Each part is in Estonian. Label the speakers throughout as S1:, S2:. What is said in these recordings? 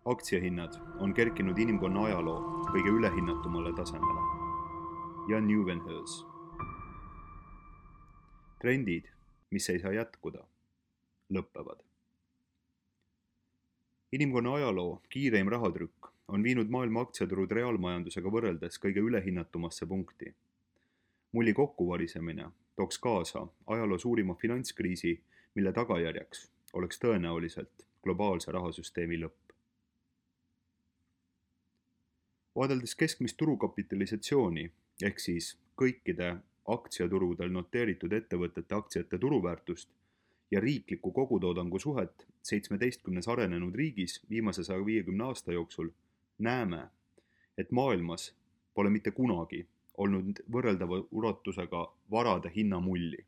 S1: Aktsiahinnad on kerkinud inimkonna ajaloo kõige ülehinnatumale tasemele. Jan Nieuwenhuis. Trendid, mis ei saa jätkuda, lõppevad. Inimkonna ajaloo kiireim rahatrükk on viinud maailma aktsiaturud reaalmajandusega võrreldes kõige ülehinnatumasse punkti. Mulli kokkuvarisemine tooks kaasa ajaloo suurima finantskriisi, mille tagajärjeks oleks tõenäoliselt globaalse rahasüsteemi lõpp. Vaadeldes keskmist turukapitalisatsiooni ehk siis kõikide aktsiaturudel noteeritud ettevõtete aktsiate turuväärtust ja riikliku kogutoodangu suhet 17 arenenud riigis viimase 150 aasta jooksul, näeme, et maailmas pole mitte kunagi olnud võrreldava ulatusega varade hinnamulli.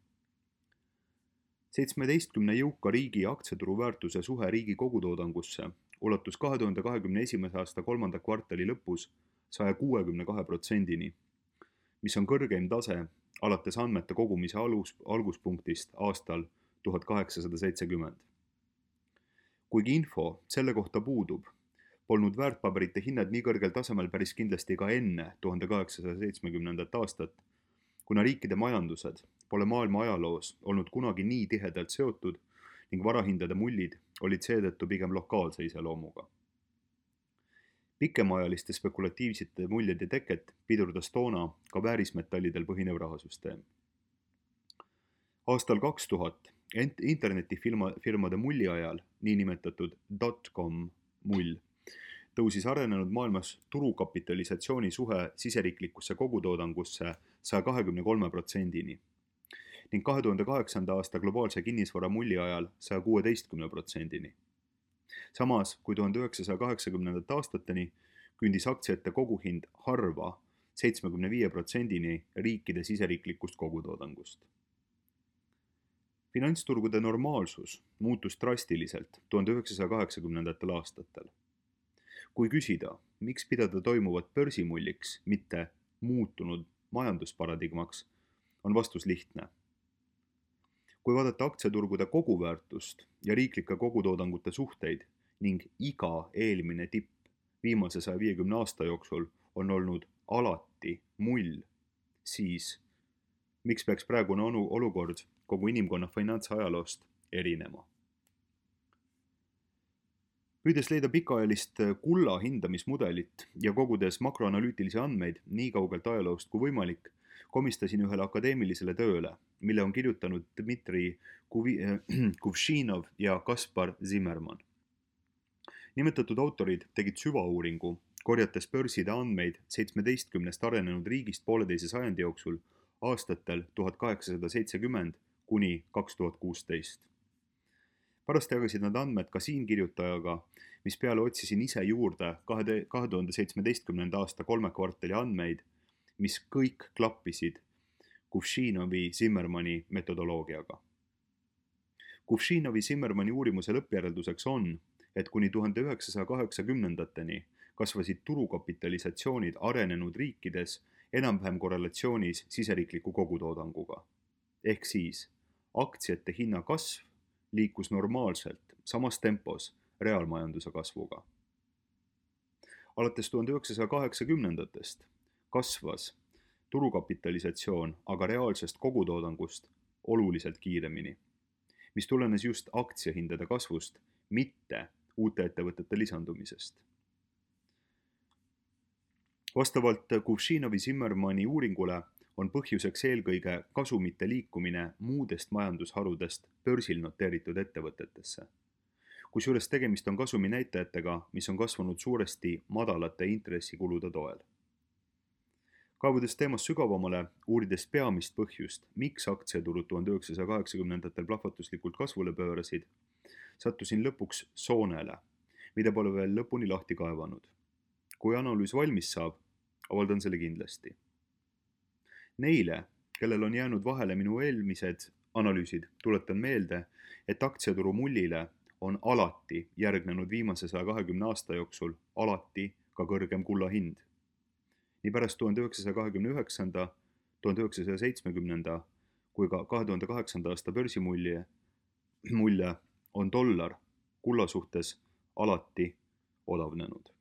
S1: 17 jõuka riigi aktsiaturu väärtuse suhe riigi kogutoodangusse ulatus 2021. aasta kolmanda kvartali lõpus 162%-ni, mis on kõrgeim tase alates andmete kogumise alguspunktist aastal 1870. Kuigi info selle kohta puudub, polnud väärtpaberite hinnad nii kõrgel tasemel päris kindlasti ka enne 1870. aastat, kuna riikide majandused pole maailma ajaloos olnud kunagi nii tihedalt seotud ning varahindade mullid olid seetõttu pigem lokaalse iseloomuga. Pikemaajaliste spekulatiivsete muljede teket pidurdas toona ka väärismetallidel põhinev rahasüsteem. Aastal 2000 internetifirmade mulli ajal, niinimetatud .com mull, tõusis arenenud maailmas turukapitalisatsiooni suhe siseriiklikusse kogutoodangusse 123%-ni ning 2008. aasta globaalse kinnisvara mulli ajal 116%-ni. Samas kui 1980. aastateni kündis aktsiate koguhind harva 75%-ni riikide siseriiklikust kogutoodangust. Finantsturgude normaalsus muutus drastiliselt 1980. aastatel. Kui küsida, miks pidada toimuvat börsimulliks, mitte muutunud majandusparadigmaks, on vastus lihtne. Kui vaadata aktsiaturgude koguväärtust ja riiklike kogutoodangute suhteid ning iga eelmine tipp viimase 150 aasta jooksul on olnud alati mull, siis miks peaks praegune olukord kogu inimkonna finantsajaloost erinema? Püüdes leida pikaajalist kulla hindamismudelit ja kogudes makroanalüütilisi andmeid nii kaugelt ajaloost kui võimalik, komistasin ühele akadeemilisele tööle, mille on kirjutanud Dmitri Kuvšinov ja Kaspar Zimmermann. Nimetatud autorid tegid süvauuringu, korjates börside andmeid 17 arenenud riigist pooleteise sajandi jooksul aastatel 1870 kuni 2016. Pärast jagasid nad andmed ka siinkirjutajaga, mis peale otsisin ise juurde 2017. aasta kolme kvartali andmeid, mis kõik klappisid Kuvšinovi Zimmermanni metodoloogiaga. Kuvšinovi Zimmermanni uurimuse lõppjärelduseks on, et kuni 1980-ndateni kasvasid turukapitalisatsioonid arenenud riikides enam-vähem korrelatsioonis siseriikliku kogutoodanguga. Ehk siis aktsiate hinna kasv liikus normaalselt samas tempos reaalmajanduse kasvuga. Alates 1980-ndatest kasvas turukapitalisatsioon aga reaalsest kogutoodangust oluliselt kiiremini, mis tulenes just aktsiahindade kasvust, mitte uute ettevõtete lisandumisest. Vastavalt Kuvšinovi Zimmermanni uuringule on põhjuseks eelkõige kasumite liikumine muudest majandusharudest börsil noteeritud ettevõtetesse, kusjuures tegemist on kasumi näitajatega, mis on kasvanud suuresti madalate intressikulude toel. Kaavudes teemast sügavamale, uurides peamist põhjust, miks aktsiaturud 1980-ndatel plahvatuslikult kasvule pöörasid, sattusin lõpuks soonele, mida pole veel lõpuni lahti kaevanud. Kui analüüs valmis saab, avaldan selle kindlasti. Neile, kellel on jäänud vahele minu eelmised analüüsid, tuletan meelde, et aktsiaturu mullile on alati järgnenud viimase 120 aasta jooksul alati ka kõrgem kulla hind. Nii pärast 1929., 1970. kui ka 2008. aasta börsimulje on dollar kulla suhtes alati odavnenud.